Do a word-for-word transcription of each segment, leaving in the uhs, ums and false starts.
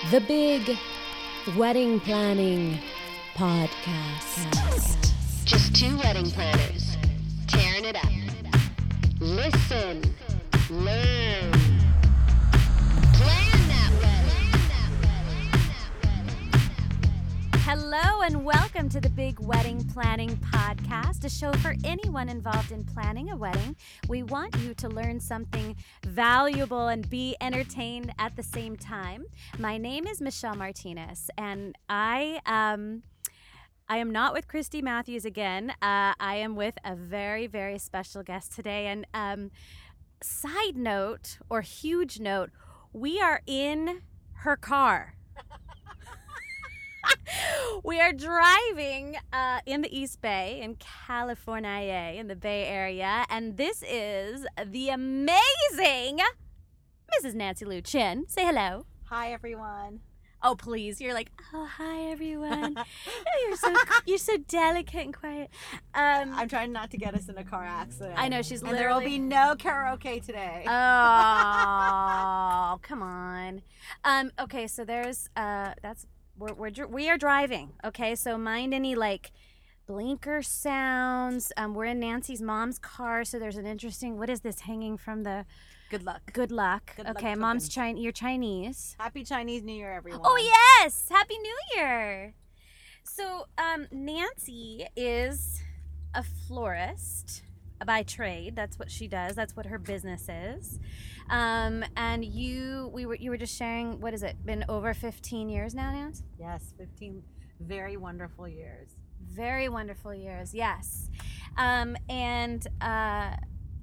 The Big Wedding Planning Podcast. Just two wedding planners tearing it up. Listen, learn, plan that wedding. Hello and welcome to the Big Wedding Planning Podcast, a show for anyone involved in planning a wedding. We want you to learn something valuable and be entertained at the same time. My name is Michelle Martinez, and I um I am not with Christy Matthews again. Uh, I am with a very, very special guest today. And um, side note or huge note, we are in her car. We are driving uh, in the East Bay in California, in the Bay Area, and this is the amazing Missus Nancy Lou Chin. Say hello. Hi, everyone. Oh, please. You're like, oh, hi, everyone. Oh, you're so you're so delicate and quiet. Um, I'm trying not to get us in a car accident. I know, she's and there will literally- be no karaoke today. Oh, come on. Um, okay, so there's uh, that's we're, we're dr- we are driving. Okay, so mind any like blinker sounds. Um, we're in Nancy's mom's car, so there's an interesting. What is this hanging from the? Good luck. Good luck. Good luck okay, mom's token. Chinese. You're Chinese. Happy Chinese New Year, everyone. Oh yes, Happy New Year. So um, Nancy is a florist by trade. That's what she does. That's what her business is. Um, and you, we were, you were just sharing. What has it been? Over fifteen years now, Nance? Yes, fifteen very wonderful years. Very wonderful years. Yes. Um, and uh,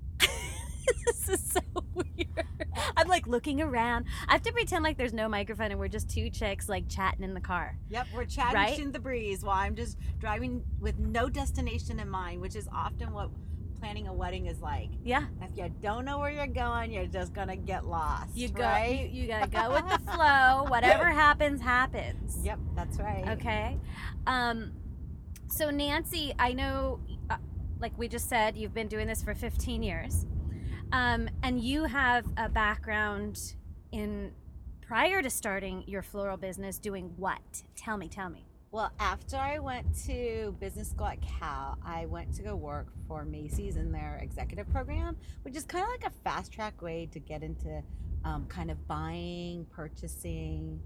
this is so weird. I'm like looking around. I have to pretend like there's no microphone and we're just two chicks like chatting in the car. Yep, we're chatting Right? in the breeze while I'm just driving with no destination in mind, which is often what planning a wedding is like. Yeah. If you don't know where you're going, you're just gonna get lost. You go. right? You, you gotta go with the flow. Whatever happens, happens. Yep, that's right. Okay. Um. So Nancy, I know, uh, like we just said, you've been doing this for fifteen years, um, and you have a background in prior to starting your floral business doing what? Tell me. Tell me. Well, after I went to business school at Cal, I went to go work for Macy's in their executive program, which is kind of like a fast track way to get into um, kind of buying, purchasing,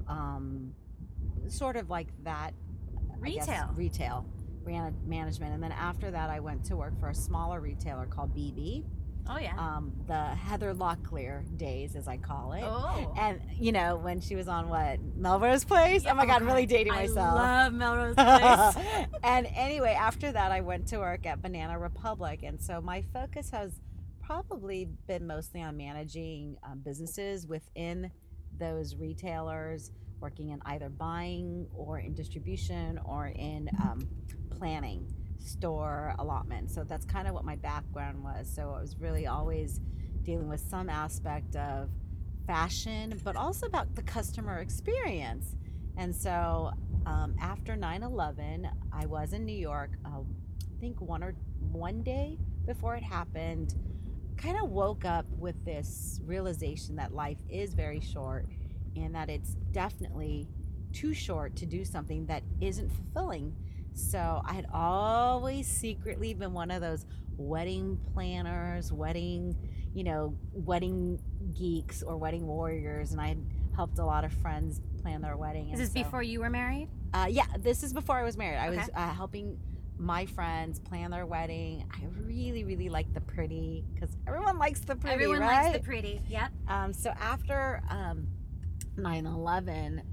um, sort of like that. I guess, Retail. retail ran- management. And then after that, I went to work for a smaller retailer called B B. Oh yeah. Um, the Heather Locklear days, as I call it. oh. And, you know, when she was on what? Melrose Place? Oh my God, I'm really dating myself. I love Melrose Place. And anyway, after that, I went to work at Banana Republic. And so my focus has probably been mostly on managing um, businesses within those retailers, working in either buying or in distribution or in um, planning, store allotment. So that's kind of what my background was. So I was really always dealing with some aspect of fashion, but also about the customer experience. And so um, after nine eleven, I was in New York, uh, I think one or one day before it happened, kind of woke up with this realization that life is very short and that it's definitely too short to do something that isn't fulfilling. So I had always secretly been one of those wedding planners, wedding, you know, wedding geeks or wedding warriors, and I had helped a lot of friends plan their wedding. Is and this so- before you were married? Uh, yeah, this is before I was married. I was Okay. uh, helping my friends plan their wedding. I really, really like the pretty because everyone likes the pretty, Everyone right? likes the pretty. Yep. Um, so after um, nine eleven,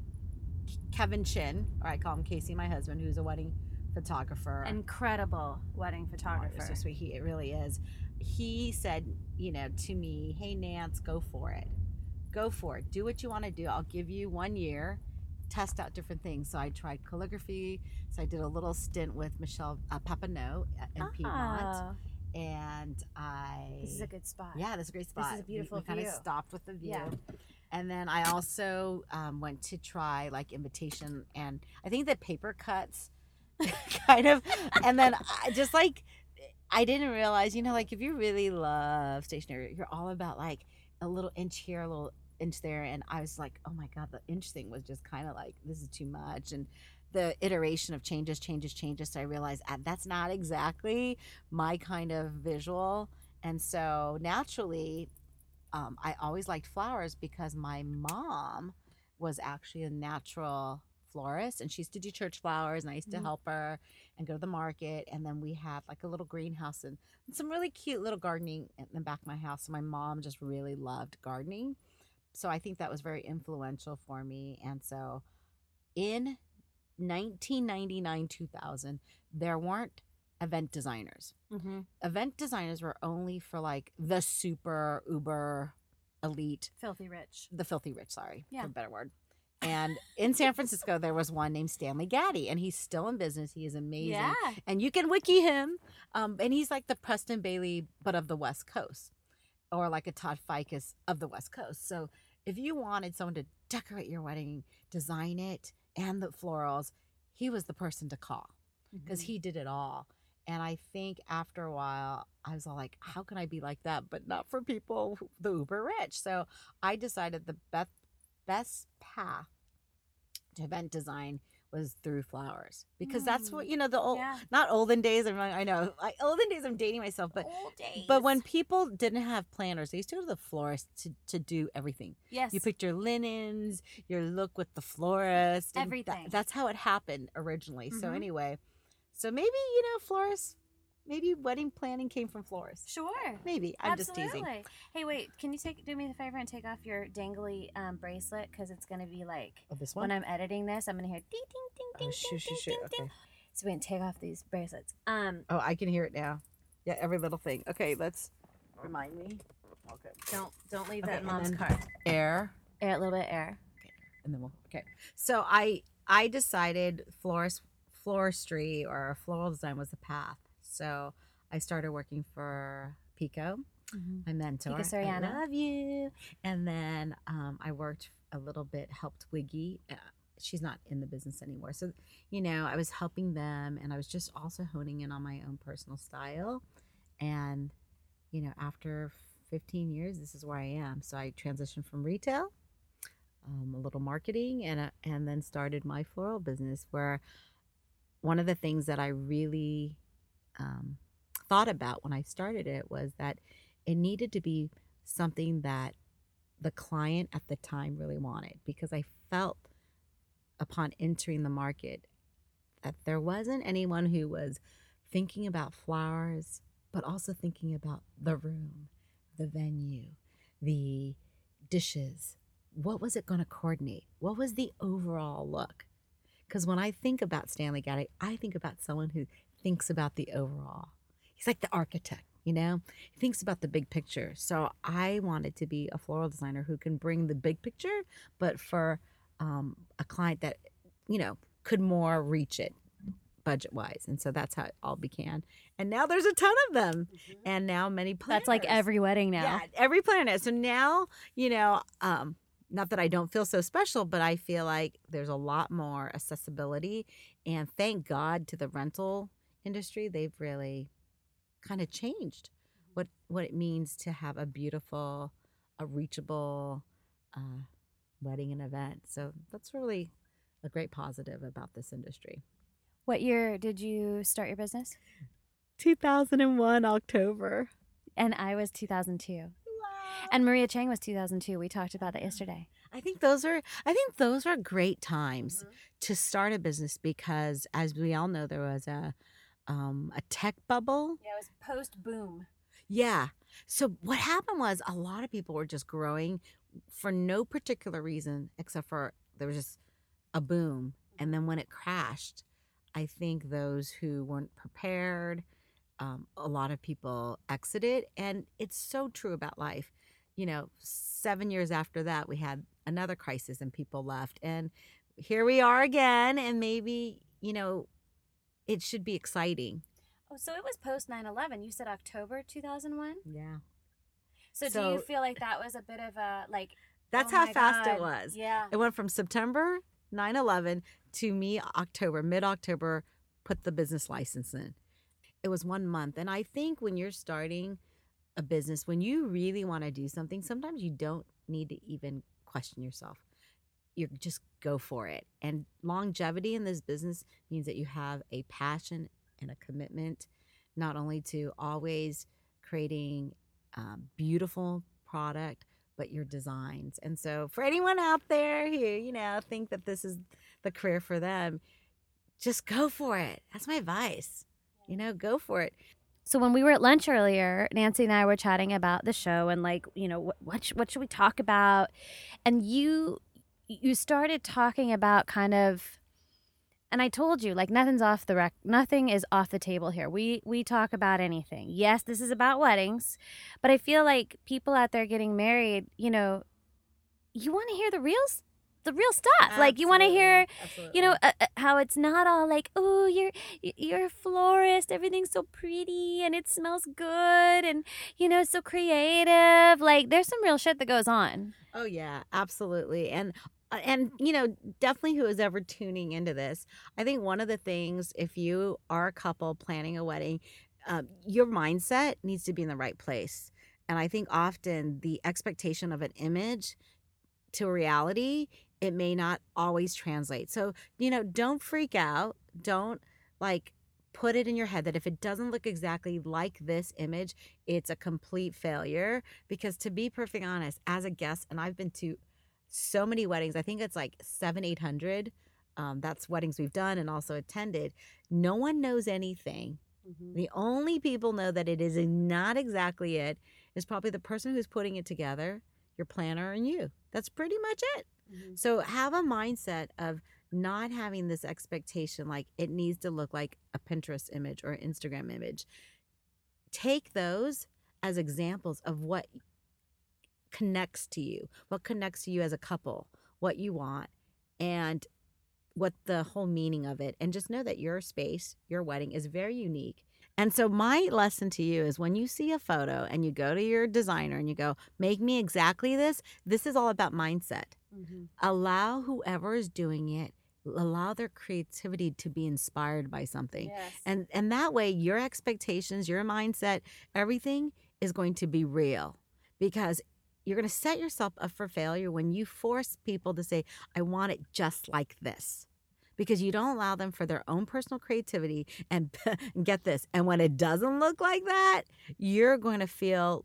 Kevin Chin, or I call him Casey, my husband, who's a wedding photographer. Incredible wedding Oh, photographer. it's so sweet. He, it really is. He said, you know, to me, hey, Nance, go for it. Go for it. Do what you want to do. I'll give you one year. Test out different things. So I tried calligraphy. So I did a little stint with Michelle uh, Papineau in Piedmont. Oh, And I... this is a good spot. Yeah, that's a great spot. This is a beautiful we, we kind of view. stopped with the view. Yeah. And then I also um, went to try like invitation, and I think the paper cuts kind of, and then I just like, I didn't realize, you know, like if you really love stationery, you're all about like a little inch here, a little inch there, and I was like, oh my God, the inch thing was just kind of like, this is too much. And the iteration of changes, changes, changes. So I realized ah, that's not exactly my kind of visual. And so naturally, um, I always liked flowers because my mom was actually a natural florist, and she used to do church flowers, and I used to Mhm. help her and go to the market. And then we had like a little greenhouse and some really cute little gardening in the back of my house. So my mom just really loved gardening. So I think that was very influential for me. And so in nineteen ninety-nine, two thousand, there weren't event designers. Mm-hmm. Event designers were only for like the super uber elite, Filthy rich. the filthy rich, sorry, Yeah. for a better word. And in San Francisco, there was one named Stanley Gaddy, and he's still in business. He is amazing. Yeah. And you can wiki him. Um, and he's like the Preston Bailey, but of the West Coast, or like a Todd Ficus of the West Coast. So if you wanted someone to decorate your wedding, design it, and the florals, he was the person to call because Mhm. he did it all. And I think after a while, I was all like, how can I be like that, but not for people, who- the uber rich? So I decided the best best path to event design was through flowers, because that's what, you know, the old, Yeah. not olden days. I'm like, I know, I, olden days, I'm dating myself, but Old days. but when people didn't have planners, they used to go to the florist to, to do everything. yes, You picked your linens, your look with the florist, and Everything. That, that's how it happened originally. So Mhm. anyway, so maybe, you know, florists, maybe wedding planning came from florists. sure. Maybe I'm Absolutely. just teasing. Hey, wait. Can you take do me the favor and take off your dangly um, bracelet, because it's gonna be like Oh, this when one. I'm editing this, I'm gonna hear ding ding ding Oh, ding shoot, ding shoot, ding shoot. ding Okay. ding. So we can take off these bracelets. Um, Oh, I can hear it now. Yeah, every little thing. Okay, let's remind me. Okay. don't don't leave Okay, that and mom's then- card. Air. Air a little bit of air. And then we'll okay. So I I decided florist floristry or floral design was the path. So I started working for Pico, my mentor. Pico Soriano. I love you. And then um, I worked a little bit, helped Wiggy. Uh, she's not in the business anymore. So, you know, I was helping them, and I was just also honing in on my own personal style. And, you know, after fifteen years, this is where I am. So I transitioned from retail, um, a little marketing, and, uh, and then started my floral business, where one of the things that I really um, thought about when I started it was that it needed to be something that the client at the time really wanted, because I felt upon entering the market that there wasn't anyone who was thinking about flowers, but also thinking about the room, the venue, the dishes. What was it going to coordinate? What was the overall look? Because when I think about Stanley Gaddy, I think about someone who thinks about the overall. He's like the architect, you know? He thinks about the big picture. So I wanted to be a floral designer who can bring the big picture, but for um, a client that, you know, could more reach it budget wise. And so that's how it all began. And now there's a ton of them. And now many planners. That's like every wedding now. Yeah, every planner. So now, you know, um, not that I don't feel so special, but I feel like there's a lot more accessibility. And thank God to the rental industry, they've really kind of changed what what it means to have a beautiful, a reachable uh, wedding and event. So that's really a great positive about this industry. What year did you start your business? two thousand one October. And I was two thousand two. Wow. And Maria Chang was two thousand two. We talked about that yesterday. I think those are I think those are great times to start a business, because as we all know, there was a um, a tech bubble. Yeah, it was post boom. Yeah. So what happened was a lot of people were just growing for no particular reason except for there was just a boom. And then when it crashed, I think those who weren't prepared, um, a lot of people exited. And it's so true about life. You know, seven years after that, we had another crisis and people left. And here we are again. And maybe, you know, it should be exciting. Oh, so it was post nine eleven. You said October two thousand one? Yeah. So, do So- you feel like that was a bit of a, like, That's oh how my fast God. it was. Yeah. It went from September nine eleven to me October, mid-October, put the business license in. It was one month. And I think when you're starting a business, when you really want to do something, sometimes you don't need to even question yourself. You just go for it. And longevity in this business means that you have a passion and a commitment, not only to always creating um, beautiful product, but your designs. And so for anyone out there who, you know, think that this is the career for them, just go for it. That's my advice. You know, go for it. So when we were at lunch earlier, Nancy and I were chatting about the show and like, you know, what what, sh- what should we talk about? And you you started talking about kind of, and I told you like nothing's off the rec, nothing is off the table here. We we talk about anything. Yes, this is about weddings, but I feel like people out there getting married, you know, you want to hear the real s- the real stuff. Like you want to hear, Absolutely. you know, uh, uh, how it's not all like, oh, you're y- you're a florist, everything's so pretty and it smells good and you know, so creative. Like there's some real shit that goes on. Oh yeah, absolutely. And uh, and you know, definitely who is ever tuning into this, I think one of the things, if you are a couple planning a wedding, um, your mindset needs to be in the right place. And I think often the expectation of an image to reality, it may not always translate. So, you know, don't freak out. Don't like put it in your head that if it doesn't look exactly like this image, it's a complete failure. Because to be perfectly honest, as a guest, and I've been to so many weddings, I think it's like seven, eight hundred. Um, that's weddings we've done and also attended. No one knows anything. The only people know that it is not exactly it is probably the person who's putting it together, your planner, and you. That's pretty much it. So have a mindset of not having this expectation like it needs to look like a Pinterest image or an Instagram image. Take those as examples of what connects to you, what connects to you as a couple, what you want, and what the whole meaning of it. And just know that your space, your wedding is very unique. And so my lesson to you is when you see a photo and you go to your designer and you go, make me exactly this, this is all about mindset. Allow whoever is doing it, allow their creativity to be inspired by something. Yes. And and that way your expectations, your mindset, everything is going to be real, because you're going to set yourself up for failure when you force people to say, I want it just like this. Because you don't allow them for their own personal creativity and get this. And when it doesn't look like that, you're going to feel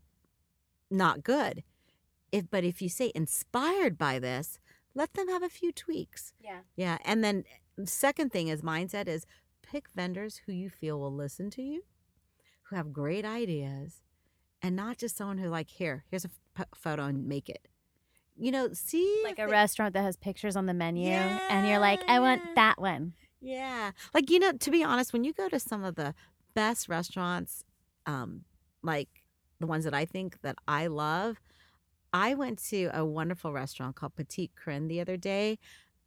not good. If but if you say inspired by this, let them have a few tweaks. Yeah. Yeah. And then second thing is mindset is pick vendors who you feel will listen to you, who have great ideas, and not just someone who like, here, here's a f- photo and make it. You know, see Like if a they- restaurant that has pictures on the menu and you're like, I want Yeah. that one. Yeah. Like, you know, to be honest, when you go to some of the best restaurants, um, like the ones that I think that I love, I went to a wonderful restaurant called Petite Crin the other day.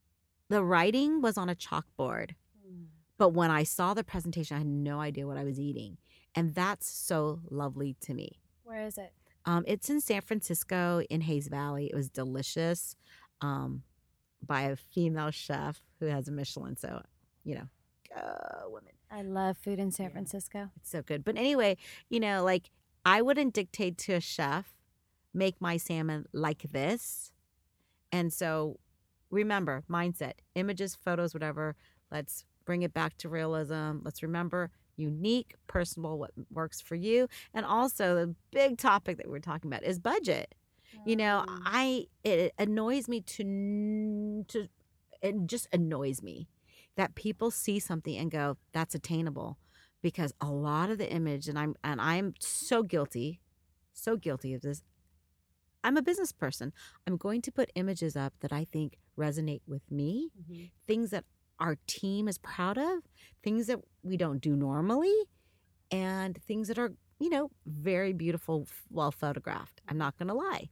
The writing was on a chalkboard, but when I saw the presentation, I had no idea what I was eating. And that's so lovely to me. Where is it? Um, it's in San Francisco in Hayes Valley. It was delicious, um, by a female chef who has a Michelin. So, you know, go women. I love food in San Yeah. Francisco. It's so good. But anyway, you know, like I wouldn't dictate to a chef, make my salmon like this. And so remember, mindset, images, photos, whatever. Let's bring it back to realism. Let's remember unique, personal, what works for you. And also the big topic that we're talking about is budget. You know, Mm. I it annoys me to n- to it just annoys me that people see something and go, that's attainable, because a lot of the image, and I'm and I'm so guilty, so guilty of this. I'm a business person. I'm going to put images up that I think resonate with me, things that our team is proud of, things that we don't do normally, and things that are, you know, very beautiful, f- well photographed. I'm not going to lie.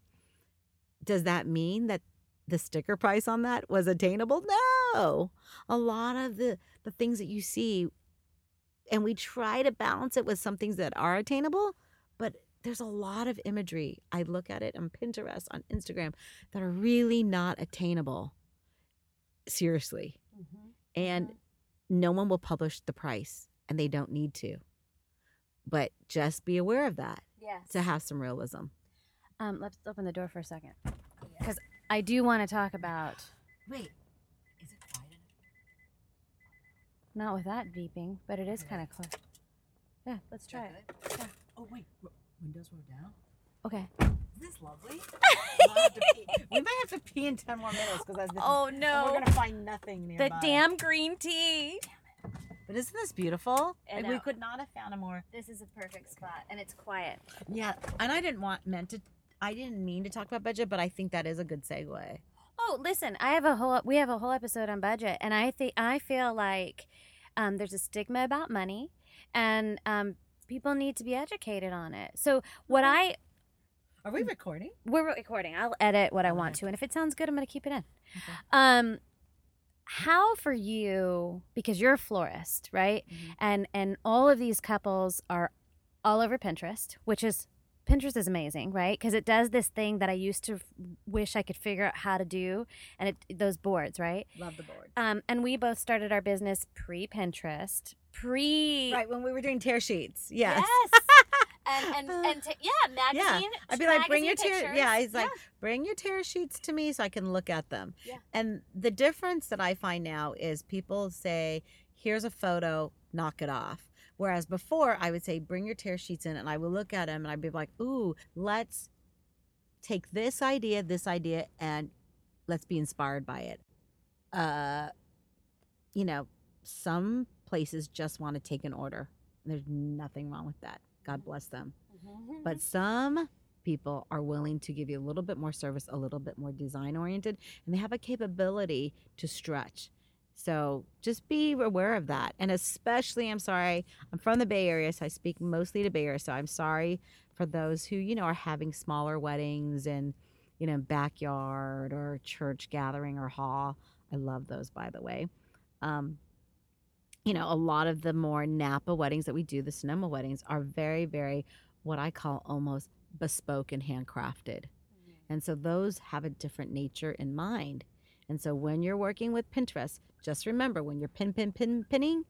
Does that mean that the sticker price on that was attainable? No. A lot of the the things that you see, and we try to balance it with some things that are attainable, but there's a lot of imagery. I look at it on Pinterest, on Instagram, that are really not attainable. Seriously. And no one will publish the price, and they don't need to. But just be aware of that Yes. to have some realism. Um, let's open the door for a second. I do want to talk about, Wait, is it quiet enough? not with that beeping, but it is kind of close. Yeah, let's try it. Yeah. Oh wait, w- windows roll down. Okay. Isn't this lovely? We'll have to pee. We might have to pee in ten more minutes because Oh we're no. gonna find nothing nearby. The damn green tea. But isn't this beautiful? I Like, we know. could not have found a more. This is a perfect spot, and it's quiet. Yeah, and I didn't want meant to. I didn't mean to talk about budget, but I think that is a good segue. Oh, listen, I have a whole we have a whole episode on budget, and I think I feel like um, there's a stigma about money, and um, people need to be educated on it. So what I Are we recording? we're recording. I'll edit what I want to, and if it sounds good, I'm going to keep it in. Um, how for you, because you're a florist, right? Mhm. And and all of these couples are all over Pinterest, which is Pinterest is amazing, right? Because it does this thing that I used to f- wish I could figure out how to do, and it those boards, right? Love the board. Um, and we both started our business pre Pinterest, pre Right when we were doing tear sheets. Yes. Yes. and and and t- yeah, magazine. I'd be like, bring your magazine tear. pictures. Yeah, he's like, bring your tear sheets to me so I can look at them. Yeah. And the difference that I find now is people say, here's a photo, knock it off. Whereas before, I would say, bring your tear sheets in, and I would look at them, and I'd be like, ooh, let's take this idea, this idea, and let's be inspired by it. Uh, you know, some places just want to take an order. There's nothing wrong with that. God bless them. Mhm. But some people are willing to give you a little bit more service, a little bit more design oriented, and they have a capability to stretch. So just be aware of that. And especially, I'm sorry, I'm from the Bay Area, so I speak mostly to Bay Area. So I'm sorry for those who, you know, are having smaller weddings in, you know, backyard or church gathering or hall. I love those, by the way. Um, you know, a lot of the more Napa weddings that we do, the Sonoma weddings, are very, very what I call almost bespoke and handcrafted. And so those have a different nature in mind. And so when you're working with Pinterest, just remember when you're pin, pin, pin, pinning,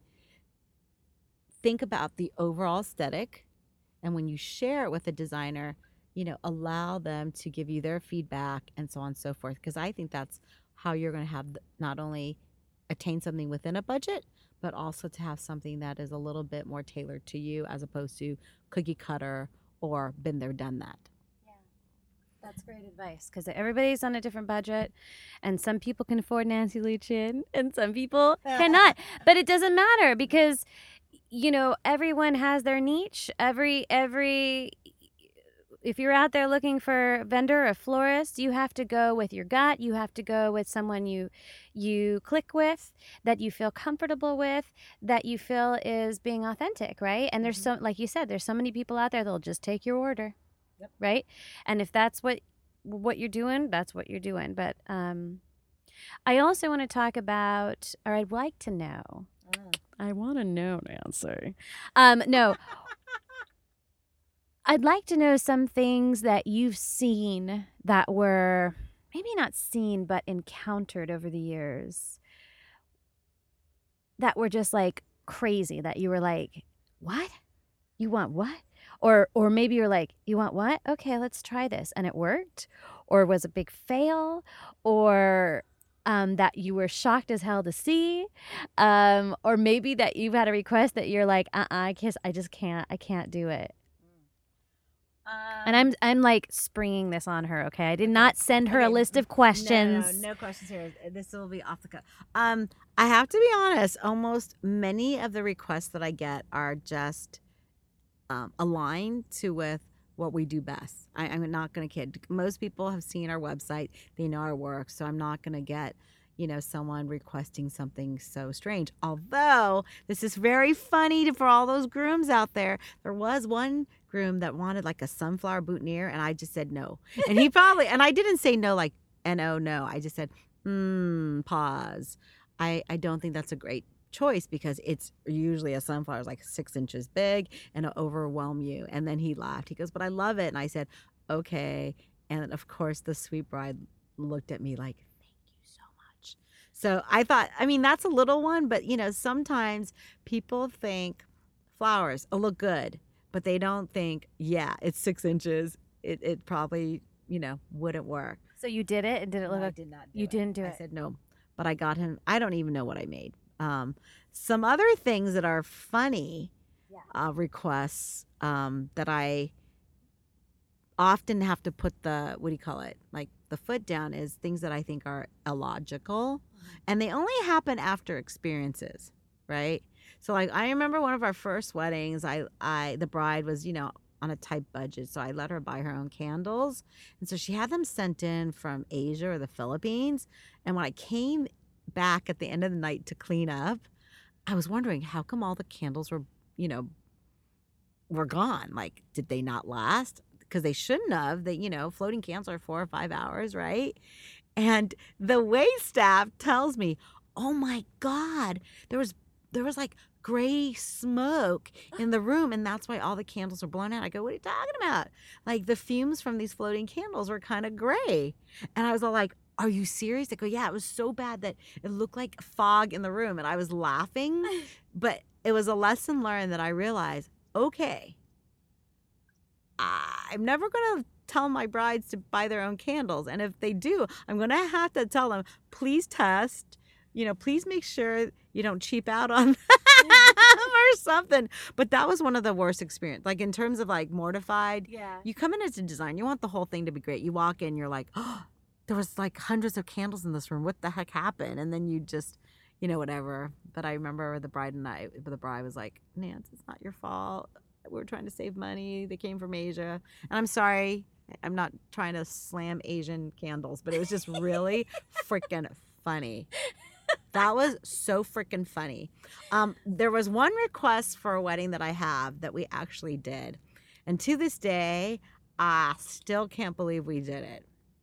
think about the overall aesthetic. And when you share it with a designer, you know, allow them to give you their feedback and so on and so forth. Because I think that's how you're going to have th- not only attain something within a budget, but also to have something that is a little bit more tailored to you as opposed to cookie cutter or been there, done that. That's great advice because everybody's on a different budget, and some people can afford Nancy Lee Chin, and some people cannot. But it doesn't matter because, you know, everyone has their niche. Every every, if you're out there looking for a vendor, a florist, you have to go with your gut. You have to go with someone you you click with, that you feel comfortable with, that you feel is being authentic, right? And there's so, like you said, there's so many people out there that'll just take your order. Yep. Right. And if that's what what you're doing, that's what you're doing. But um, I also want to talk about, or I'd like to know. Mm. I want to know, Nancy. Um, no. I'd like to know some things that you've seen that were maybe not seen, but encountered over the years that were just like crazy, that you were like, what? You want what? Or or maybe you're like, you want what? Okay, let's try this. And it worked? Or was a big fail? Or um, that you were shocked as hell to see? Um, or maybe that you've had a request that you're like, uh-uh, I guess I just can't, I can't do it. Um, And I'm I'm like springing this on her, okay? I did not send her a Okay, list of No, questions. no, no, no questions here. This will be off the cuff. Um, I have to be honest. Almost many of the requests that I get are just um, aligned to with what we do best. I, I'm not going to kid. Most people have seen our website; they know our work. So I'm not going to get, you know, someone requesting something so strange. Although this is very funny to, for all those grooms out there. There was one groom that wanted like a sunflower boutonniere, and I just said no. And he probably, and I didn't say no like N O no. I just said, hmm, pause. I, I don't think that's a great choice because it's usually a sunflower is like six inches big and it'll overwhelm you. And then he laughed. He goes, but I love it. And I said, okay. And of course, the sweet bride looked at me like, thank you so much. So I thought, I mean, that's a little one, but you know, sometimes people think flowers will look good, but they don't think, yeah, it's six inches. It, it probably you know, wouldn't work. So you did it, and did it No, look I like did not do you it. didn't do I it? said no, but I got him. I don't even know what I made. Um, some other things that are funny Yeah. uh, requests um, that I often have to put the, what do you call it? Like the foot down is things that I think are illogical, and they only happen after experiences, right? So like I remember one of our first weddings, I, I, the bride was, you know, on a tight budget. So I let her buy her own candles. And so she had them sent in from Asia or the Philippines. And when I came back at the end of the night to clean up, I was wondering how come all the candles were, you know, were gone. Like, did they not last? Because they shouldn't have. They, you know, floating candles are four or five hours, right? And the wait staff tells me, oh my God, there was there was like gray smoke in the room, and that's why all the candles were blown out. I go, what are you talking about? Like the fumes from these floating candles were kind of gray. And I was all like, are you serious? They go, yeah, it was so bad that it looked like fog in the room. And I was laughing, but it was a lesson learned that I realized, okay, I'm never going to tell my brides to buy their own candles. And if they do, I'm going to have to tell them, please test, you know, please make sure you don't cheap out on them or something. But that was one of the worst experience. Like in terms of like mortified, Yeah. you come in as a design, you want the whole thing to be great. You walk in, you're like, oh, there was like hundreds of candles in this room. What the heck happened? And then you just, you know, whatever. But I remember the bride and I, the bride was like, Nance, it's not your fault. We were trying to save money. They came from Asia. And I'm sorry. I'm not trying to slam Asian candles, but it was just really freaking funny. That was so freaking funny. Um, there was one request for a wedding that I have that we actually did. And to this day, I still can't believe we did it.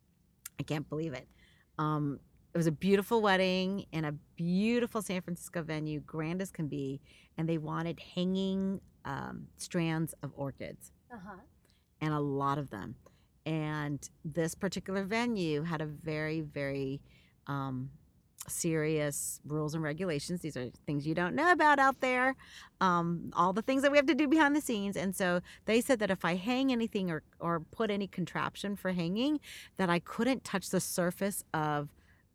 I can't believe it. Um, it was a beautiful wedding in a beautiful San Francisco venue, grand as can be. And they wanted hanging um, strands of orchids, Uh-huh. and a lot of them. And this particular venue had a very, very um, serious rules and regulations. These are things you don't know about out there, um, all the things that we have to do behind the scenes. And so they said that if I hang anything or, or put any contraption for hanging, that I couldn't touch the surface of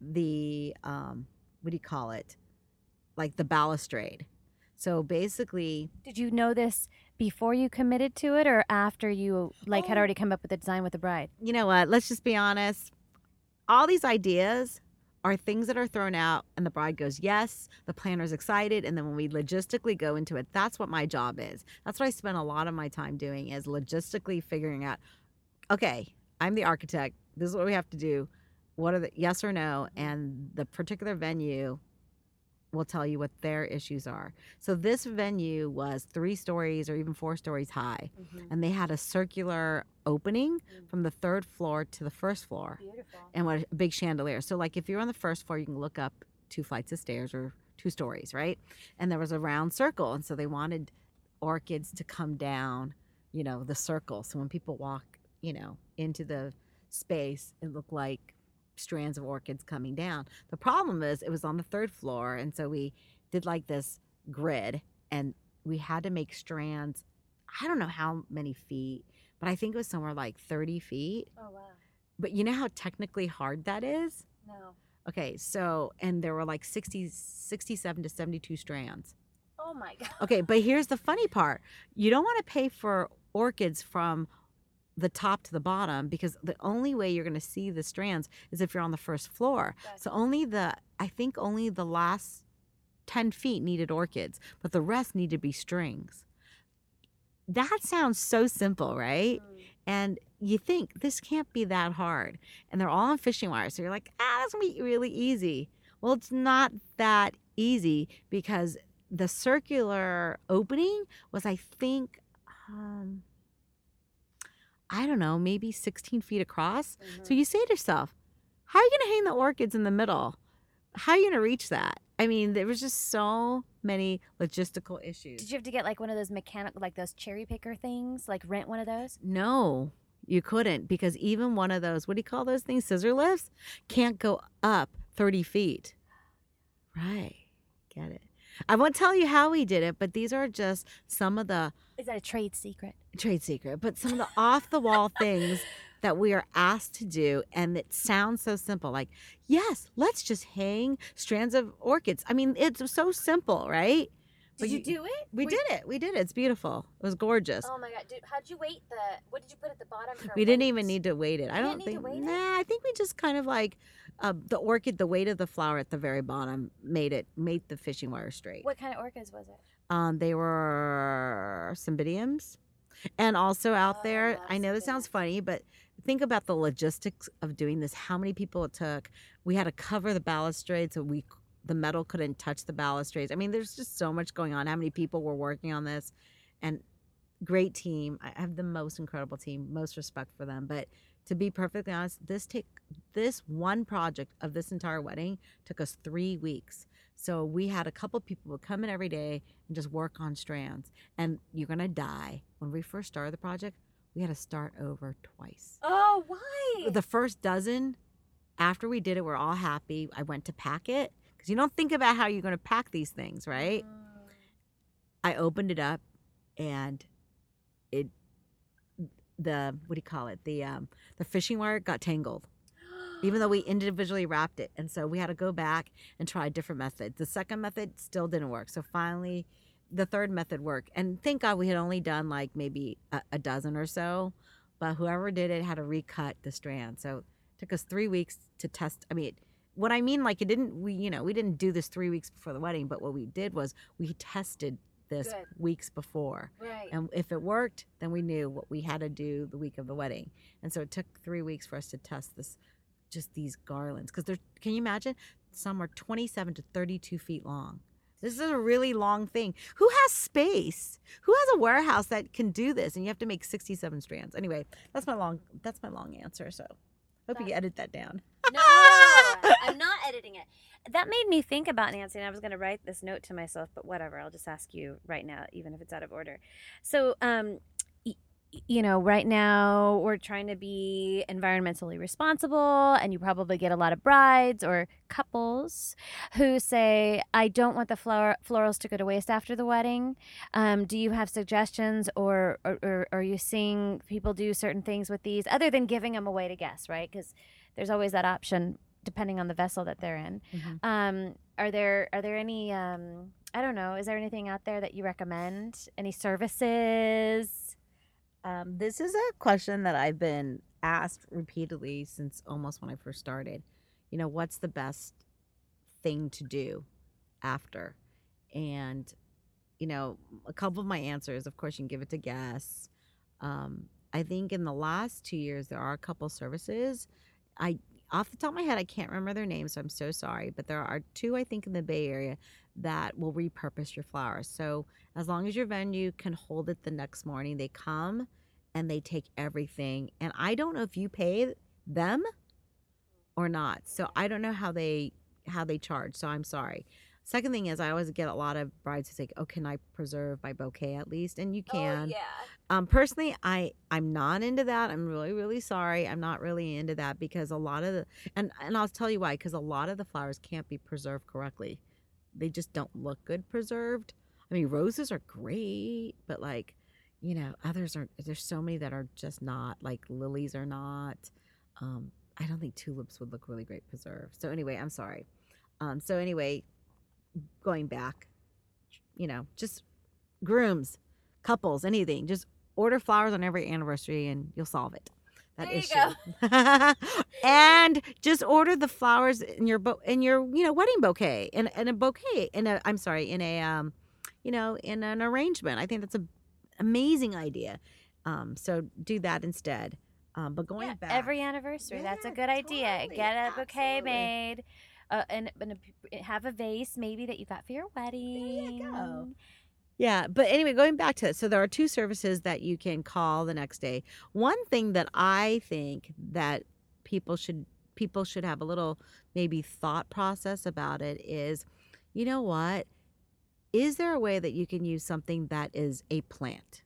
the, um, what do you call it? Like the balustrade. So basically, Did you know this before you committed to it, or after you like had Oh. already come up with the design with the bride? you know what? Let's just be honest. All these ideas are things that are thrown out, and the bride goes, yes, the planner's excited. And then when we logistically go into it, that's what my job is. That's what I spend a lot of my time doing, is logistically figuring out, okay, I'm the architect. This is what we have to do. What are the yes or no? And the particular venue will tell you what their issues are. So this venue was three stories or even four stories high. And they had a circular opening from the third floor to the first floor, Beautiful. and what a big chandelier. So like if you're on the first floor, you can look up two flights of stairs or two stories, right? And there was a round circle. And so they wanted orchids to come down, you know, the circle. So when people walk, you know, into the space, it looked like strands of orchids coming down. The problem is it was on the third floor. And so we did like this grid, and we had to make strands. I don't know how many feet, but I think it was somewhere like thirty feet. Oh, wow. But you know how technically hard that is? No. Okay, so, and there were like sixty, sixty-seven to seventy-two strands. Oh, my God. Okay, but here's the funny part. You don't want to pay for orchids from the top to the bottom, because the only way you're going to see the strands is if you're on the first floor. Gotcha. So only the, I think only the last ten feet needed orchids, but the rest need to be strings. That sounds so simple, right? Mm. And you think this can't be that hard. And they're all on fishing wire. So you're like, ah, that's going to be really easy. Well, it's not that easy, because the circular opening was, I think, um, I don't know, maybe sixteen feet across. Mm-hmm. So you say to yourself, how are you going to hang the orchids in the middle? How are you going to reach that? I mean, there was just so many logistical issues. Did you have to get like one of those mechanical, like those cherry picker things? Like rent one of those? No, you couldn't, because even one of those, what do you call those things, scissor lifts, can't go up thirty feet. Right. Get it. I won't tell you how we did it, but these are just some of the Is that a trade secret? trade secret, but some of the off the wall things that we are asked to do, and it sounds so simple. Like, yes, let's just hang strands of orchids. I mean, it's so simple, right? Did you do it? We Were did it. We did it. It's beautiful. It was gorgeous. Oh my God! Did, how'd you weight the? What did you put at the bottom for We didn't weight? even need to weight it. I You don't didn't need think. to weight it? Nah, I think we just kind of like uh, the orchid. The weight of the flower at the very bottom made it made the fishing wire straight. What kind of orchids was it? Um, they were cymbidiums, and also out Oh, I there. love I know this sounds cymbidiums. funny, but think about the logistics of doing this. How many people it took? We had to cover the balustrade so we the metal couldn't touch the balustrades. I mean, there's just so much going on. How many people were working on this, and great team. I have the most incredible team, most respect for them. But to be perfectly honest, this take this one project of this entire wedding took us three weeks. So we had a couple people who would come in every day and just work on strands. And you're gonna die. When we first started the project, we had to start over twice. Oh, why? The first dozen, after we did it, we're all happy. I went to pack it because you don't think about how you're gonna pack these things, right? Mm. I opened it up, and it the what do you call it the um the fishing wire got tangled, even though we individually wrapped it. And so we had to go back and try a different method. The second method still didn't work, so finally the third method worked. And thank God we had only done like maybe a, a dozen or so, but whoever did it had to recut the strand. So it took us three weeks to test. I mean, what I mean, like, it didn't we you know we didn't do this three weeks before the wedding, but what we did was we tested this Good. weeks before. Right. And if it worked, then we knew what we had to do the week of the wedding. And so it took three weeks for us to test this, just these garlands. Because they're, can you imagine? Some are twenty-seven to thirty-two feet long. This is a really long thing. Who has space? Who has a warehouse that can do this? And you have to make sixty-seven strands. Anyway, that's my long. That's my long answer. So, hope you edit that down. No, I'm not editing it. That made me think about Nancy, and I was going to write this note to myself, but whatever. I'll just ask you right now, even if it's out of order. So, um, y- you know, right now we're trying to be environmentally responsible, and you probably get a lot of brides or couples who say, I don't want the flower florals to go to waste after the wedding. Um, do you have suggestions, or, or, or are you seeing people do certain things with these other than giving them away to guests, right? Because there's always that option depending on the vessel that they're in. Mhm. Um, are there are there any um, I don't know, is there anything out there that you recommend? Any services? Um, this is a question that I've been asked repeatedly since almost when I first started. You know, what's the best thing to do after? And, you know, a couple of my answers, of course, you can give it to guests. Um, I think in the last two years, there are a couple services. I, off the top of my head, I can't remember their names, so I'm so sorry. But there are two, I think, in the Bay Area that will repurpose your flowers. So as long as your venue can hold it the next morning, they come and they take everything. And I don't know if you pay them or not. So I don't know how they how they charge. So I'm sorry. Second thing is, I always get a lot of brides who say, "Oh, can I preserve my bouquet at least?" And you can. Oh, yeah. Um, personally, I I'm not into that. I'm really really sorry. I'm not really into that because a lot of the and and I'll tell you why. Because a lot of the flowers can't be preserved correctly. They just don't look good preserved. I mean, roses are great, but like, you know, others are. There's so many that are just not. Like lilies are not. Um, I don't think tulips would look really great preserved. So anyway, I'm sorry. Um, so anyway, going back, you know, just grooms, couples, anything. Just order flowers on every anniversary and you'll solve it. That There you issue. And just order the flowers in your bo- in your you know wedding bouquet in in a bouquet in a I'm sorry in a um you know in an arrangement. I think that's a amazing idea. Um, so do that instead. Um, but going Yeah, back every anniversary. That's a Yeah, good idea. totally, Get a bouquet absolutely. made, uh, and, and a, have a vase maybe that you got for your wedding. go. Yeah, but anyway, going back to it, so there are two services that you can call the next day. One thing that I think that people should people should have a little maybe thought process about it is, you know what? Is there a way that you can use something that is a plant?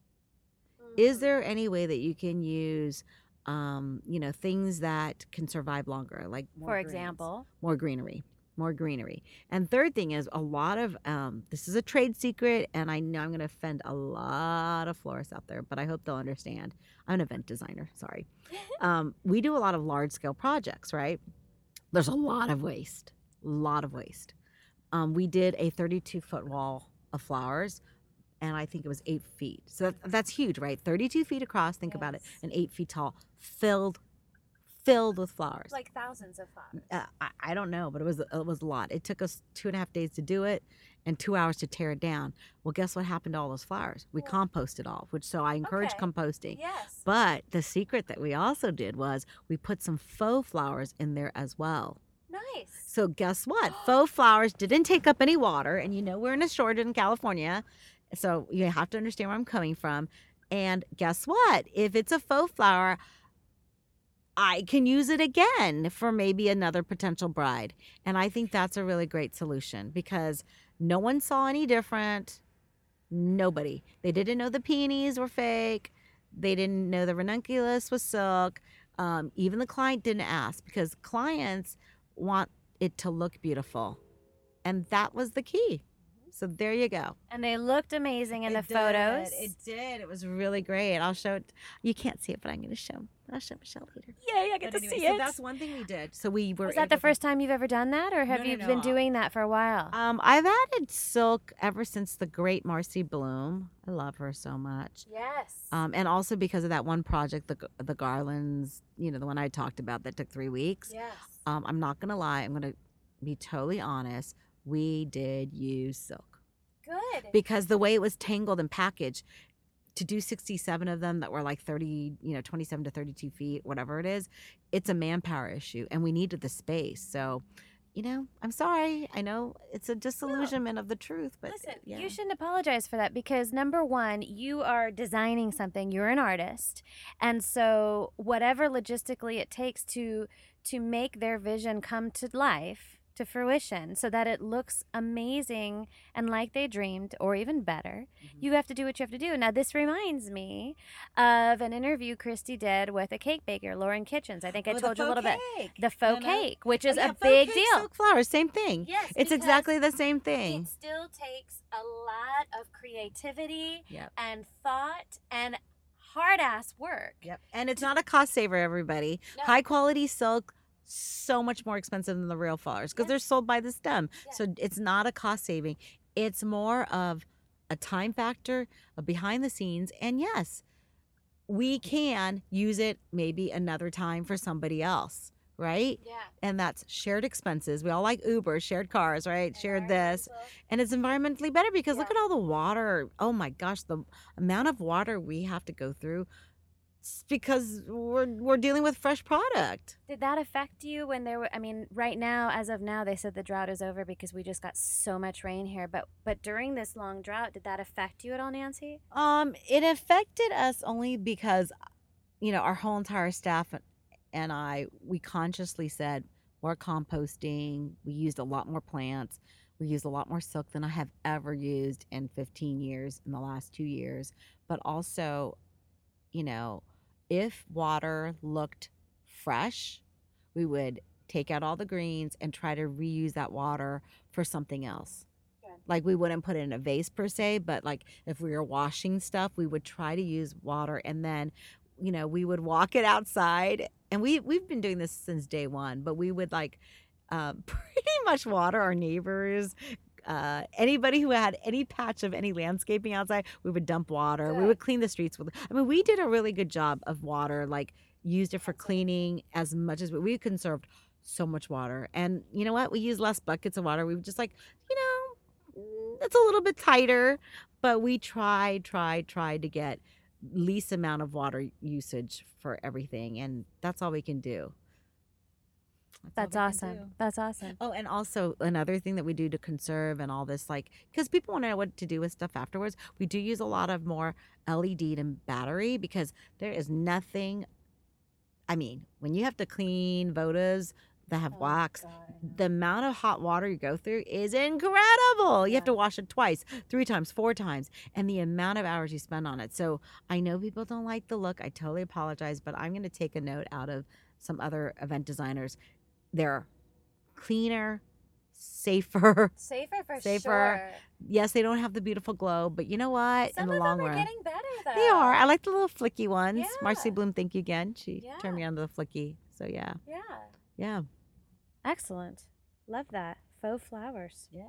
Is there any way that you can use um, you know, things that can survive longer, like more For greens, example, more greenery? more greenery. And third thing is a lot of, um, this is a trade secret, and I know I'm going to offend a lot of florists out there, but I hope they'll understand. I'm an event designer, sorry. Um, we do a lot of large scale projects, right? There's a lot of waste, a lot of waste. Um, we did a thirty-two foot wall of flowers, and I think it was eight feet. So that, that's huge, right? thirty-two feet across, think about it, Yes. and eight feet tall, filled, filled with flowers. Like thousands of flowers. Uh, I, I don't know, but it was it was a lot. It took us two and a half days to do it, and two hours to tear it down. Well, guess what happened to all those flowers? We Well- composted all, which so I encourage Okay. composting. Yes. But the secret that we also did was we put some faux flowers in there as well. Nice. So guess what? Faux flowers didn't take up any water, and you know we're in a shortage in California, so you have to understand where I'm coming from. And guess what? If it's a faux flower, I can use it again for maybe another potential bride. And I think that's a really great solution because no one saw any different. Nobody. They didn't know the peonies were fake. They didn't know the ranunculus was silk. Um, even the client didn't ask because clients want it to look beautiful. And that was the key. So there you go. And they looked amazing in the It did. photos. It did. It was really great. I'll show it. You can't see it, but I'm going to show. I'll show Michelle later. Yay, I get But to anyway, see so it. that's one thing we did. So we were. Was that the able to- first time you've ever done that, or have No, no, you no. been doing that for a while? Um, I've added silk ever since the great Marcy Bloom. I love her so much. Yes. Um, and also because of that one project, the the garlands, you know, the one I talked about that took three weeks. yes. Um, I'm not gonna lie. I'm gonna be totally honest. We did use silk Good. because the way it was tangled and packaged. To do sixty-seven of them that were like thirty, you know, twenty-seven to thirty-two feet, whatever it is, it's a manpower issue, and we needed the space. So, you know, I'm sorry. I know it's a disillusionment of the truth, but Listen, yeah. you shouldn't apologize for that because number one, you are designing something. You're an artist, and so whatever logistically it takes to to make their vision come to life, to fruition, so that it looks amazing and like they dreamed, or even better, Mhm. you have to do what you have to do. Now, this reminds me of an interview Christy did with a cake baker, Lauren Kitchens. I think I Oh, the told you a faux little bit. cake, The faux you know? cake, which Oh, is yeah, a faux big cake, deal. Silk flowers, same thing. Yes, It's because exactly the same It thing. still takes a lot of creativity Yep. and thought and hard ass work. Yep. And it's not a cost saver, everybody. No. High quality silk, so much more expensive than the real flowers because Yeah. they're sold by the stem. Yeah. So it's not a cost saving. It's more of a time factor, a behind the scenes. And yes, we can use it maybe another time for somebody else, right? Yeah. And that's shared expenses. We all like Uber, shared cars, right? Shared this. And it's environmentally better because look Yeah. at all the water. Oh my gosh, the amount of water we have to go through s- because we're we're dealing with fresh product. Did that affect you when there were? I mean, right now, as of now, they said the drought is over because we just got so much rain here. But but during this long drought, did that affect you at all, Nancy? Um, it affected us only because, you know, our whole entire staff and I, we consciously said more composting. We used a lot more plants. We used a lot more silk than I have ever used in fifteen years in the last two years. But also, you know, if water looked fresh, we would take out all the greens and try to reuse that water for something else. Good. Like we wouldn't put it in a vase per se, but like if we were washing stuff, we would try to use water and then, you know, we would walk it outside. And we we've been doing this since day one, but we would like um, pretty much water our neighbors. Uh, anybody who had any patch of any landscaping outside, we would dump water. We Good. would clean the streets with. I mean, we did a really good job of water. Like used it for cleaning as much as we, we conserved so much water. And you know what? We used less buckets of water. We were just like, you know, mm, it's a little bit tighter, but we tried, tried, tried to get least amount of water usage for everything, and that's all we can do. That's all we can awesome. do. That's awesome. Oh, and also another thing that we do to conserve and all this, like, because people want to know what to do with stuff afterwards, we do use a lot of more L E D and battery because there is nothing. I mean, when you have to clean votives that have Oh, wax, God, I know. the amount of hot water you go through is incredible. You have Yeah. to wash it twice, three times, four times, and the amount of hours you spend on it. So I know people don't like the look. I totally apologize, but I'm going to take a note out of some other event designers. They're cleaner, safer. Safer for Safer. sure. Yes, they don't have the beautiful glow, but you know what? Some In the of long them are run, getting better though. they are. I like the little flicky ones. Yeah. Marcy Bloom, thank you again. She Yeah. turned me on to the flicky. So yeah, Yeah. yeah, Excellent. Love that. Faux flowers. yeah.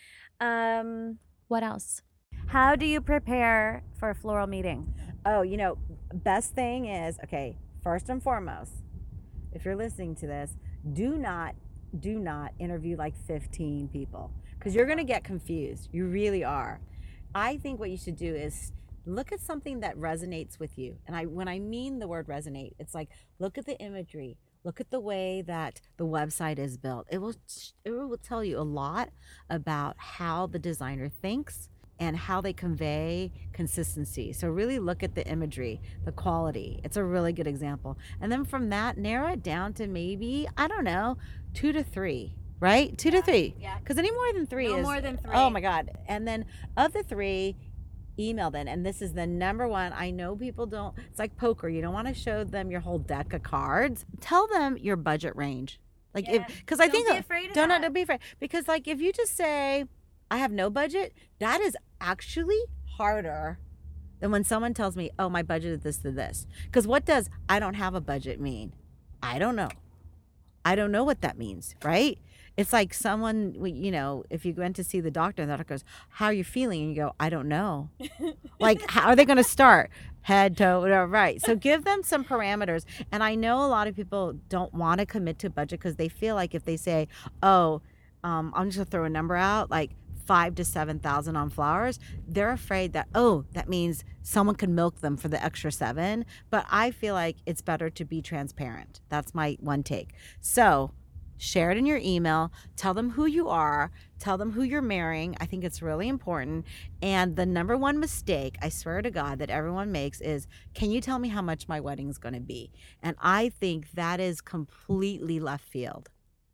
Um, what else? How do you prepare for a floral meeting? Oh, you know, best thing is, okay, first and foremost, if you're listening to this, do not, do not interview like fifteen people because you're going to get confused. You really are. I think what you should do is look at something that resonates with you. And I, when I mean the word resonate, it's like, look at the imagery, look at the way that the website is built. It will, it will tell you a lot about how the designer thinks and how they convey consistency. So really look at the imagery, the quality. It's a really good example. And then from that, narrow it down to maybe, I don't know, two to three, right? Two to three. Yeah. Because any more than three No is... more than three. Oh my God. And then of the three, email them. And this is the number one. I know people don't, it's like poker. You don't want to show them your whole deck of cards. Tell them your budget range. Like Yeah. if, because I Don't think... be afraid of don't, that. don't be afraid. Because like if you just say, I have no budget, that is actually harder than when someone tells me, oh, my budget is this to this. Because what does I don't have a budget mean? I don't know. I don't know what that means, right? It's like someone, you know, if you went to see the doctor and the doctor goes, how are you feeling? And you go, I don't know. Like, how are they going to start? Head, toe, whatever, right. So give them some parameters. And I know a lot of people don't want to commit to a budget because they feel like if they say, oh, um, I'm just going to throw a number out, like five to seven thousand on flowers, they're afraid that, oh, that means someone can milk them for the extra seven. But I feel like it's better to be transparent. That's my one take. So share it in your email, tell them who you are, tell them who you're marrying. I think it's really important. And the number one mistake, I swear to God, that everyone makes is, can you tell me how much my wedding is going to be? And I think that is completely left field.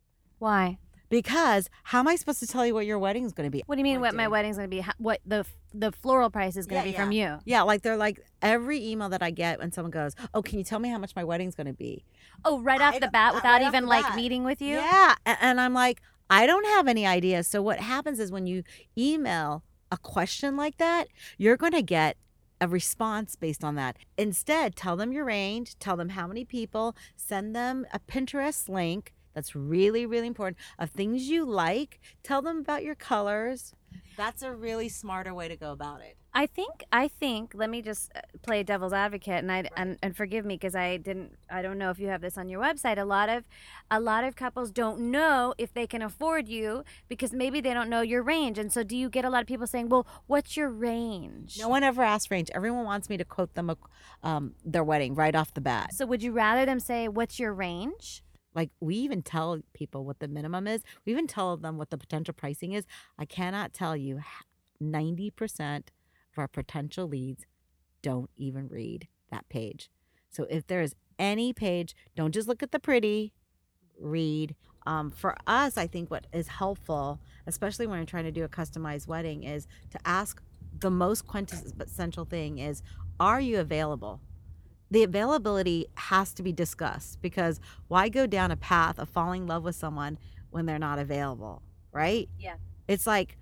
Why? Because how am I supposed to tell you what your wedding is going to be? What do you mean? Or What my do? wedding's going to be? How, what the the floral price is going to Yeah, be from you? Yeah, like they're like every email that I get when someone goes, oh, can you tell me how much my wedding's going to be? Oh, right I off the don't- bat, uh, without right off even the like bat. meeting with you? Yeah. a- And I'm like, I don't have any idea. So what happens is when you email a question like that, you're going to get a response based on that. Instead, tell them your range, tell them how many people, send them a Pinterest link. That's really, really important, of things you like. Tell them about your colors. That's a really smarter way to go about it. I think I think let me just uh, play devil's advocate and I and, and forgive me because I didn't I don't know if you have this on your website. A lot of a lot of couples don't know if they can afford you because maybe they don't know your range. And so do you get a lot of people saying, "Well, what's your range?" No one ever asks range. Everyone wants me to quote them a, um, their wedding right off the bat. So would you rather them say, "What's your range?" Like we even tell people what the minimum is. We even tell them what the potential pricing is. I cannot tell you, ninety percent of our potential leads don't even read that page. So if there is any page, don't just look at the pretty, read. Um, for us, I think what is helpful, especially when you're trying to do a customized wedding, is to ask the most quintessential thing is, are you available? The availability has to be discussed because why go down a path of falling in love with someone when they're not available, right? Yeah. It's like,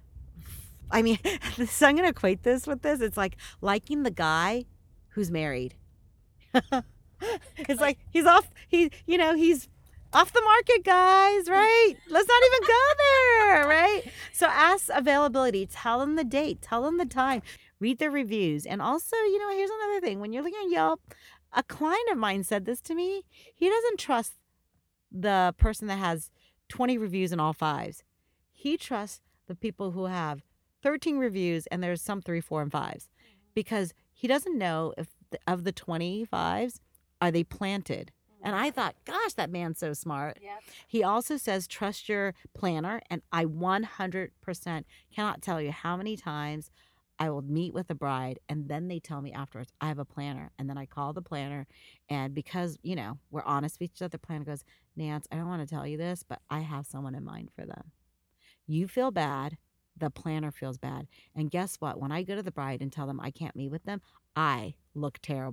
I mean, so I'm going to equate this with this. It's like liking the guy who's married. It's like he's off, he, you know, he's off the market, guys, right? Let's not even go there, right? So ask availability. Tell them the date. Tell them the time. Read their reviews. And also, you know, here's another thing. When you're looking at Yelp, a client of mine said this to me. He doesn't trust the person that has twenty reviews and all fives. He trusts the people who have thirteen reviews and there's some three, four, and fives. Because he doesn't know if the, of the twenty-fives, are they planted? And I thought, gosh, that man's so smart. Yep. He also says, trust your planner. And I one hundred percent cannot tell you how many times I will meet with a bride and then they tell me afterwards, I have a planner. And then I call the planner. And because, you know, we're honest with each other, the planner goes, Nance, I don't want to tell you this, but I have someone in mind for them. You feel bad. The planner feels bad. And guess what? When I go to the bride and tell them I can't meet with them, I look terrible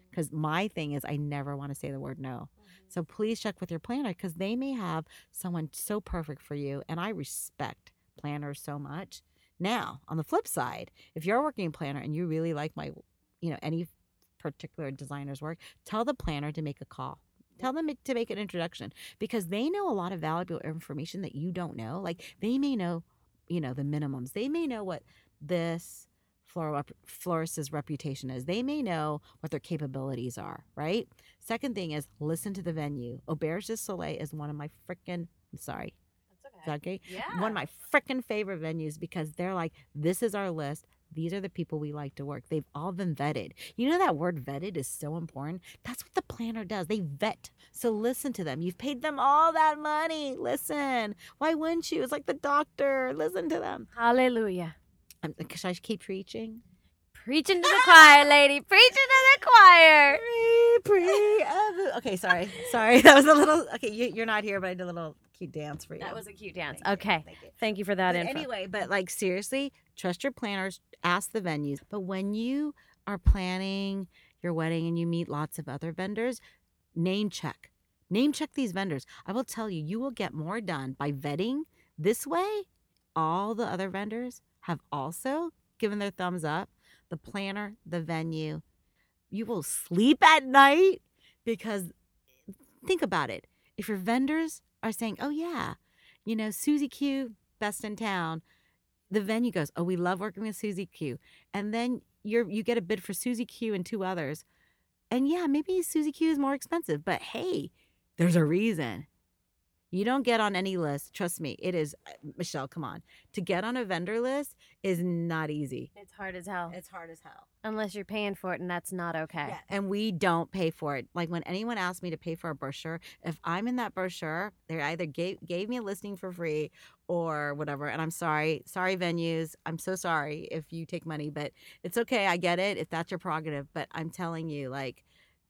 Because my thing is I never want to say the word no. So please check with your planner because they may have someone so perfect for you. And I respect planners so much. Now, on the flip side, if you're a working planner and you really like my, you know, any particular designer's work, tell the planner to make a call. Tell them to make an introduction because they know a lot of valuable information that you don't know. Like they may know, you know, the minimums. They may know what this floral florist's reputation is. They may know what their capabilities are, right? Second thing is listen to the venue. Auberge du Soleil is one of my freaking, I'm sorry. That's okay. Is that okay? Yeah. One of my freaking favorite venues because they're like, this is our list. These are the people we like to work. They've all been vetted. You know that word vetted is so important. That's what the planner does. They vet. So listen to them. You've paid them all that money. Listen. Why wouldn't you? It's like the doctor. Listen to them. Hallelujah. Um, should I keep preaching? Preaching to the choir, lady. Preaching to the choir. Pre, pre, uh, okay, sorry. Sorry. That was a little, okay, you, you're not here, but I did a little cute dance for you. That was a cute dance. Thank you, Okay. thank you. Thank you for that But info. anyway, but like seriously, trust your planners, ask the venues. But when you are planning your wedding and you meet lots of other vendors, name check. Name check these vendors. I will tell you, you will get more done by vetting this way. All the other vendors have also given their thumbs up. The planner, the venue. You will sleep at night because think about it. If your vendors are saying, oh yeah, you know, Susie Q, best in town, the venue goes, oh, we love working with Susie Q. And then you're you get a bid for Susie Q and two others. And yeah, maybe Susie Q is more expensive, but hey, there's a reason. You don't get on any list. Trust me, it is, Michelle, come on. To get on a vendor list is not easy. It's hard as hell. It's hard as hell. Unless you're paying for it, and that's not okay. Yeah, and we don't pay for it. Like when anyone asks me to pay for a brochure, if I'm in that brochure, they either gave gave me a listing for free or whatever. And I'm sorry, sorry venues. I'm so sorry if you take money, but it's okay. I get it if that's your prerogative. But I'm telling you, like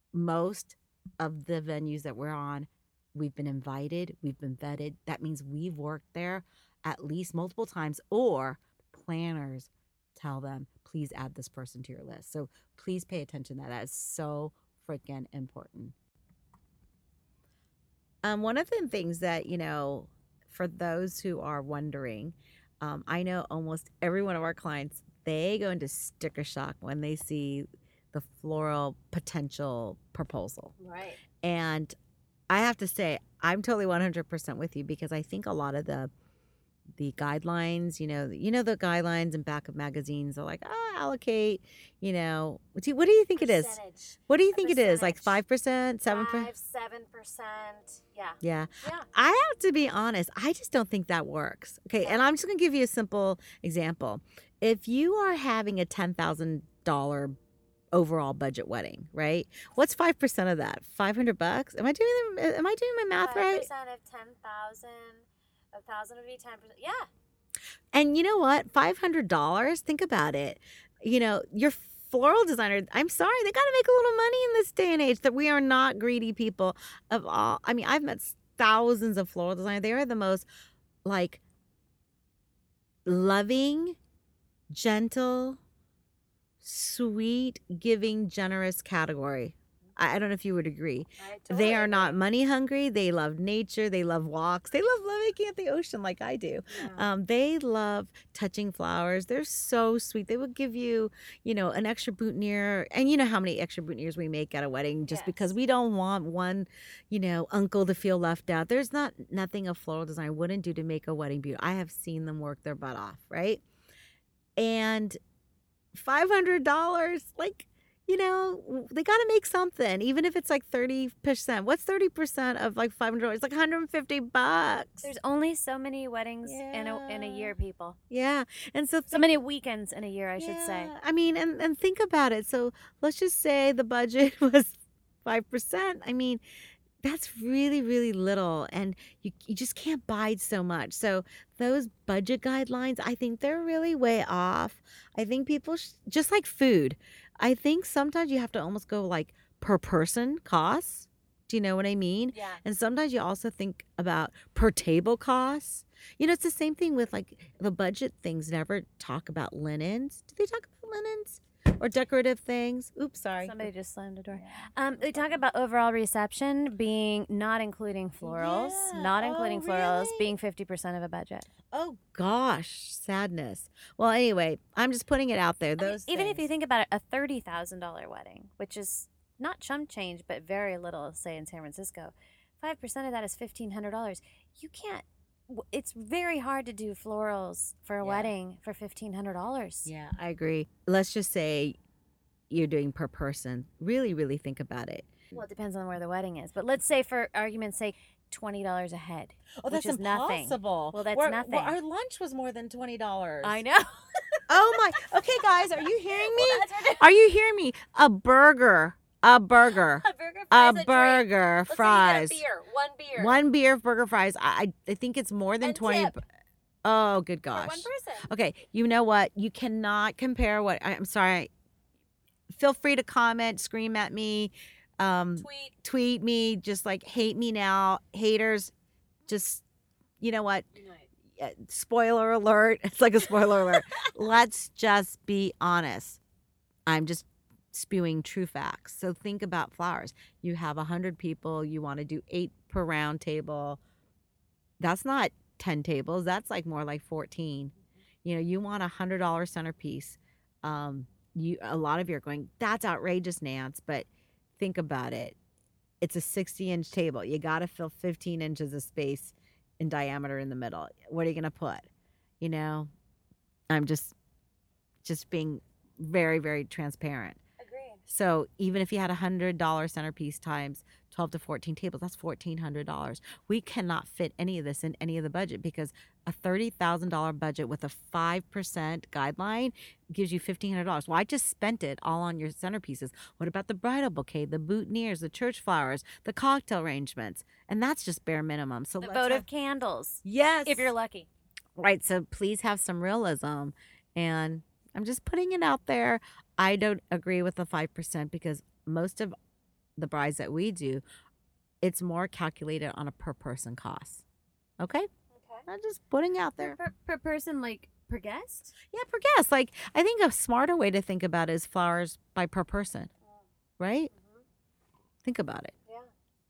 most of the venues that we're on, we've been invited, we've been vetted. That means we've worked there at least multiple times, or planners tell them, please add this person to your list. So please pay attention to that. That is so freaking important. Um, one of the things that, you know, for those who are wondering, um, I know almost every one of our clients, they go into sticker shock when they see the floral potential proposal. Right. And I have to say, I'm totally one hundred percent with you because I think a lot of the the guidelines, you know, you know the guidelines in back of magazines are like, oh, allocate, you know, what do you, what do you think it is? Percentage. What do you A think it is? Like percentage. five percent, seven percent? Five, seven percent. Yeah. Yeah. Yeah. I have to be honest, I just don't think that works. Okay, and I'm just going to give you a simple example. If you are having a ten thousand dollars overall budget wedding, right? What's five percent of that? five hundred bucks? Am I doing the, am I doing my math right? five percent of ten thousand. A thousand would be ten percent. Yeah. And you know what? five hundred dollars, think about it. You know, your floral designer, I'm sorry, they got to make a little money in this day and age that we are not greedy people of all. I mean, I've met thousands of floral designers. They are the most like loving, gentle, sweet, giving, generous category. I, I don't know if you would agree. I They totally are not agree. money hungry. They love nature. They love walks. They love looking at the ocean like I do. Yeah. Um, they love touching flowers. They're so sweet. They will give you, you know, an extra boutonniere. And you know how many extra boutonnieres we make at a wedding just because Yes. we don't want one, you know, uncle to feel left out. There's not nothing a floral designer wouldn't do to make a wedding beautiful. I have seen them work their butt off, right? And five hundred dollars, like, you know, they got to make something, even if it's like thirty percent. What's thirty percent of like five hundred dollars? It's like one hundred fifty bucks. There's only so many weddings in a in a Yeah. year, people. Yeah. And so, So many weekends in a year, I should say. yeah, I mean, and, and think about it. So let's just say the budget was five percent. I mean, that's really, really little. And you, you just can't buy so much. So those budget guidelines, I think they're really way off. I think people, sh- just like food, I think sometimes you have to almost go like per person costs. Do you know what I mean? Yeah. And sometimes you also think about per table costs. You know, it's the same thing with like the budget things never talk about linens. Do they talk about linens? or decorative things. Oops, sorry. Somebody just slammed the door. Um, we talk about overall reception being not including florals, Yeah. not Oh, including florals really? being fifty percent of a budget. Oh gosh, sadness. Well, anyway, I'm just putting it out there. I mean, Those even if you things. think about it, a thirty thousand dollars wedding, which is not chump change, but very little, say in San Francisco, five percent of that is fifteen hundred dollars. You can't, w- it's very hard to do florals for a Yeah. wedding for fifteen hundred dollars. Yeah, I agree. Let's just say you're doing per person. Really, really think about it. Well, it depends on where the wedding is. But let's say, for argument's sake, twenty dollars a head. Oh, which that's is nothing. impossible. Well, that's We're- nothing. well, our lunch was more than twenty dollars. I know. Oh my. Okay, guys, are you hearing me? Well, that's ridiculous. Are you hearing me? A burger. A burger. A burger, A fries, drink. burger, Let's say you fries. get a beer, one beer. One beer, burger, fries. I I I think it's more than And twenty. tip. Oh, good for gosh. one person. Okay, you know what? You cannot compare what I- I'm sorry. Feel free to comment, scream at me, um, Tweet. tweet me, just like hate me now. Haters, just you know what? Uh, Spoiler alert. It's like a spoiler alert. Let's just be honest. I'm just spewing true facts. So think about flowers. You have a hundred people. You want to do eight per round table. That's not ten tables. That's like more like fourteen. You know, you want a hundred dollar centerpiece. Um, you a lot of you are going, that's outrageous, Nance. But think about it. It's a sixty inch table. You got to fill fifteen inches of space in diameter in the middle. What are you gonna put? You know, I'm just just being very, very transparent. Agreed. So even if you had a hundred dollar centerpiece times twelve to fourteen tables, that's fourteen hundred dollars. We cannot fit any of this in any of the budget because a thirty thousand dollar budget with a five percent guideline gives you fifteen hundred dollars. Well, I just spent it all on your centerpieces. What about the bridal bouquet, the boutonnieres, the church flowers, the cocktail arrangements? And that's just bare minimum. So The let's votive have- candles, yes, if you're lucky. right. So please have some realism. And I'm just putting it out there. I don't agree with the five percent because most of the brides that we do, it's more calculated on a per person cost. Okay? Okay. I'm just putting out there. Per, per person, like per guest? Yeah, per guest. Like, I think a smarter way to think about it is flowers by per person. Right? Think about it. Yeah.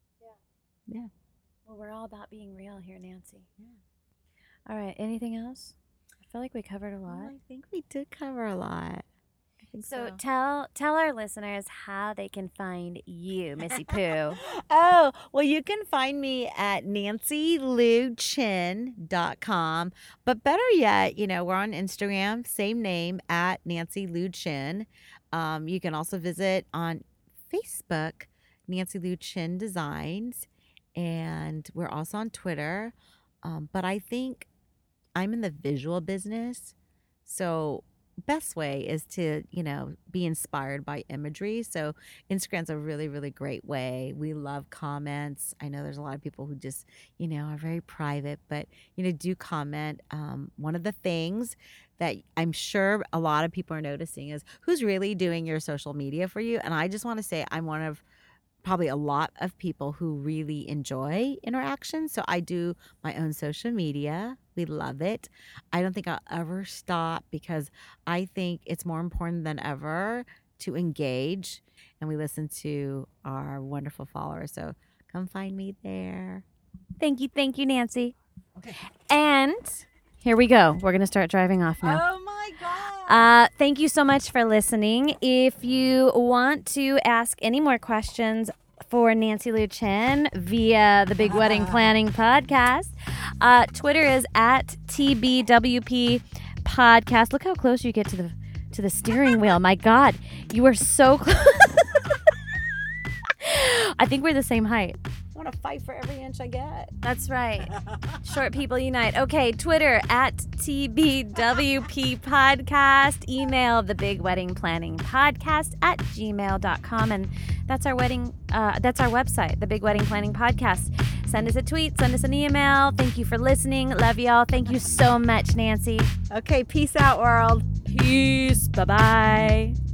Yeah. Well, we're all about being real here, Nancy. Yeah. All right. Anything else? I feel like we covered a Well, lot. I think we did cover a lot. I think So, so. tell tell our listeners how they can find you, Missy Pooh. Oh, well, you can find me at nancy lou chin dot com. But better yet, you know, we're on Instagram, same name, at Nancy Lou Chin. Um, you can also visit on Facebook, Nancy Lou Chin Designs. And we're also on Twitter. Um, but I think I'm in the visual business. So best way is to, you know, be inspired by imagery. So Instagram's a really, really great way. We love comments. I know there's a lot of people who just, you know, are very private, but, you know, do comment. Um, one of the things that I'm sure a lot of people are noticing is who's really doing your social media for you. And I just want to say I'm one of probably a lot of people who really enjoy interaction. So I do my own social media. We love it. I don't think I'll ever stop because I think it's more important than ever to engage, and we listen to our wonderful followers. So come find me there. Thank you, thank you, Nancy. Okay. And here we go. We're gonna start driving off now. Oh my God. Uh, thank you so much for listening. If you want to ask any more questions for Nancy Lou Chin via the Big Wedding Planning Podcast, uh, Twitter is at T B W P Podcast. Look how close you get to the to the steering wheel. My God, you are so close. I think we're the same height. I want to fight for every inch I get. That's right. Short people unite. Okay, Twitter at T B W P Podcast. Email the Big Wedding Planning Podcast at gmail dot com. And that's our wedding, uh, that's our website, the Big Wedding Planning Podcast. Send us a tweet, send us an email. Thank you for listening. Love y'all. Thank you so much, Nancy. Okay, peace out, world. Peace. Bye-bye.